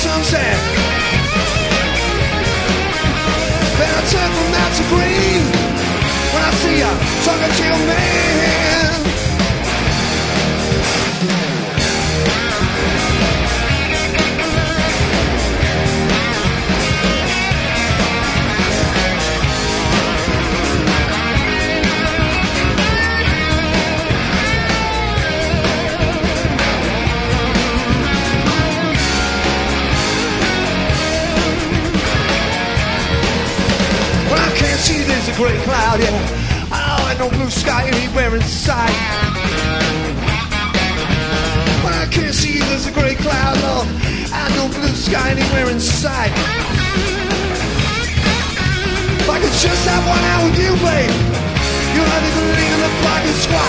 sunset. Then I turn from that to green when I see you talking to your man. See, there's a grey cloud, yeah. Oh, and no blue sky anywhere in sight. But I can't see there's a grey cloud, no, and no blue sky anywhere in sight. If I could just have 1 hour with you, babe, you'll have me believe in the fucking squad.